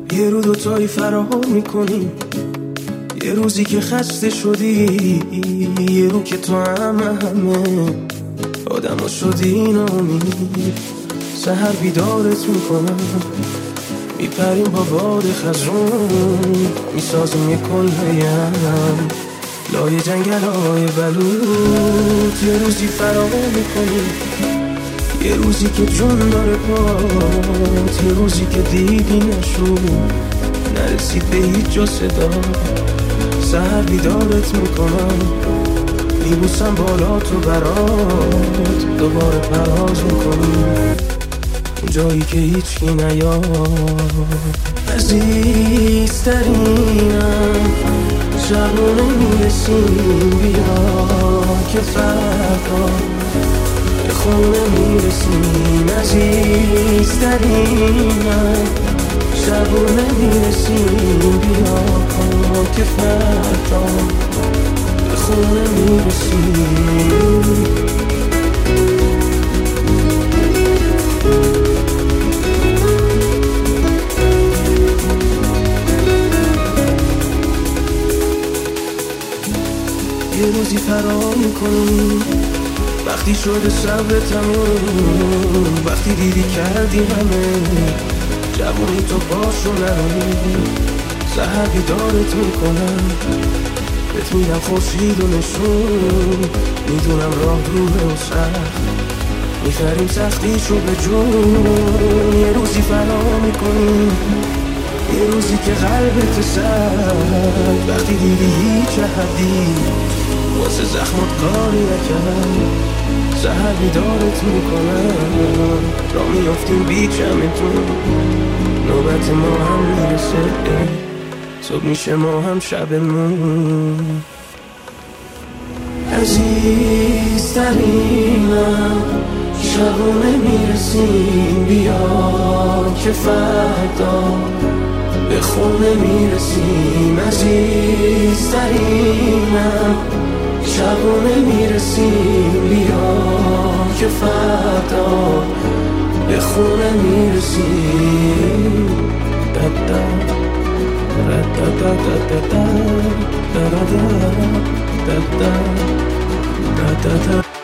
یه رو دوتایی فرار میکنیم، یه روزی که خسته شدی، یه رو که تو همه آدم شدی ناامید. سحر بیدارت میکنم، میپریم با باد خزرون، میسازیم یه کلهیم لای جنگل های بلوط. یه روزی فرار میکنیم، یه روزی که جون داره پات، یه روزی که دیدی نشد نرسید به هیچ جا صدا. سحر بیدارت میکنم، میبوسم بالا تو برات، دوباره پرواز میکنیم جایی که هیچکی نیاد. عزیزترینم شبونه میرسیم، بیا که فردا به خونه میرسیم. عزیزترینم شبونه میرسیم، بیا که فردا به خونه میرسیم. یه روزی فرار میکنیم، وقتی شده صبر تموم، وقتی دیدی کردی همه جوونی تو باشو نرانی. سحر بیدارت میکنم، بهت میدم خورشید و نشون، میدونم راه دوره و سخت، میخریم سختیشو به جون. یه روزی فرار میکنیم، یه روزی که قلبت سرد، وقتی دیدی هیچ حدی واسه زخمت کاری نکرد. سحر بیدارت میکنم، را میافتیم بیچمتون، نوبت ما هم میرسه، صبح میشه ما هم شبمون. عزیزترینم شبونه میرسیم، بیا که فردا به خونه میرسیم. عزیزترینم شبونه میرسیم، بیا که فردا به خونه میرسیم. دادا دادا دادا دادا دادا دادا